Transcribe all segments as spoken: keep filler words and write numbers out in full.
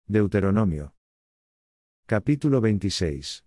Deuteronomio. Capítulo veintiséis.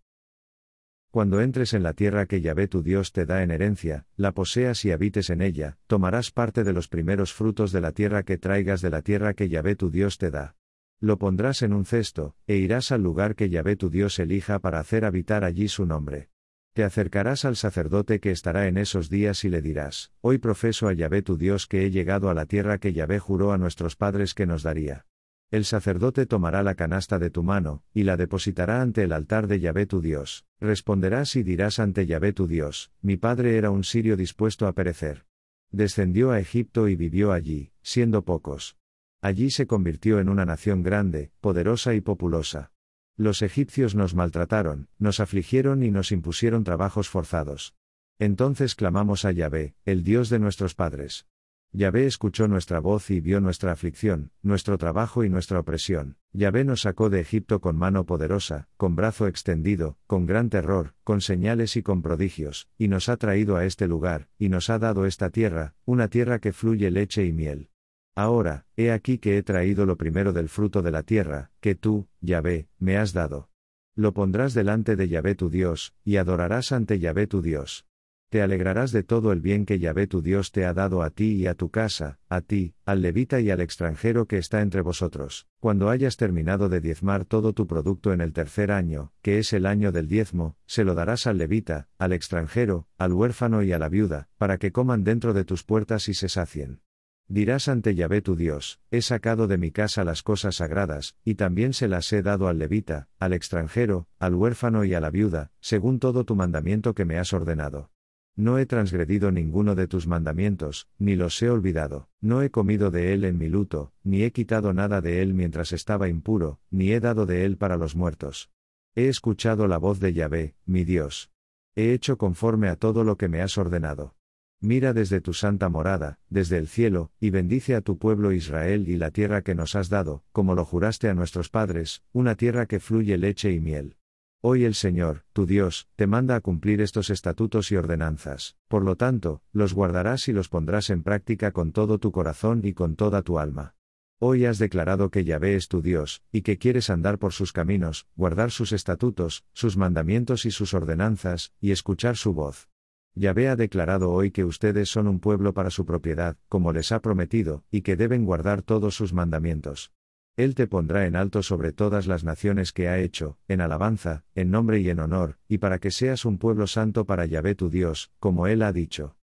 Cuando entres en la tierra que Yahvé tu Dios te da en herencia, la poseas y habites en ella, tomarás parte de los primeros frutos de la tierra que traigas de la tierra que Yahvé tu Dios te da. Lo pondrás en un cesto, e irás al lugar que Yahvé tu Dios elija para hacer habitar allí su nombre. Te acercarás al sacerdote que estará en esos días y le dirás: Hoy profeso a Yahvé tu Dios que he llegado a la tierra que Yahvé juró a nuestros padres que nos daría. El sacerdote tomará la canasta de tu mano, y la depositará ante el altar de Yahvé tu Dios. Responderás y dirás ante Yahvé tu Dios: Mi padre era un sirio dispuesto a perecer. Descendió a Egipto y vivió allí, siendo pocos. Allí se convirtió en una nación grande, poderosa y populosa. Los egipcios nos maltrataron, nos afligieron y nos impusieron trabajos forzados. Entonces clamamos a Yahvé, el Dios de nuestros padres. Yahvé escuchó nuestra voz y vio nuestra aflicción, nuestro trabajo y nuestra opresión. Yahvé nos sacó de Egipto con mano poderosa, con brazo extendido, con gran terror, con señales y con prodigios, y nos ha traído a este lugar, y nos ha dado esta tierra, una tierra que fluye leche y miel. Ahora, he aquí que he traído lo primero del fruto de la tierra, que tú, Yahvé, me has dado. Lo pondrás delante de Yahvé tu Dios, y adorarás ante Yahvé tu Dios. Te alegrarás de todo el bien que Yahvé tu Dios te ha dado a ti y a tu casa, a ti, al levita y al extranjero que está entre vosotros, cuando hayas terminado de diezmar todo tu producto en el tercer año, que es el año del diezmo, se lo darás al levita, al extranjero, al huérfano y a la viuda, para que coman dentro de tus puertas y se sacien. Dirás ante Yahvé tu Dios: He sacado de mi casa las cosas sagradas, y también se las he dado al levita, al extranjero, al huérfano y a la viuda, según todo tu mandamiento que me has ordenado. No he transgredido ninguno de tus mandamientos, ni los he olvidado, no he comido de él en mi luto, ni he quitado nada de él mientras estaba impuro, ni he dado de él para los muertos. He escuchado la voz de Yahvé, mi Dios. He hecho conforme a todo lo que me has ordenado. Mira desde tu santa morada, desde el cielo, y bendice a tu pueblo Israel y la tierra que nos has dado, como lo juraste a nuestros padres, una tierra que fluye leche y miel. Hoy el Señor, tu Dios, te manda a cumplir estos estatutos y ordenanzas, por lo tanto, los guardarás y los pondrás en práctica con todo tu corazón y con toda tu alma. Hoy has declarado que Yahvé es tu Dios, y que quieres andar por sus caminos, guardar sus estatutos, sus mandamientos y sus ordenanzas, y escuchar su voz. Yahvé ha declarado hoy que ustedes son un pueblo para su propiedad, como les ha prometido, y que deben guardar todos sus mandamientos. Él te pondrá en alto sobre todas las naciones que ha hecho, en alabanza, en nombre y en honor, y para que seas un pueblo santo para Yahvé tu Dios, como Él ha dicho.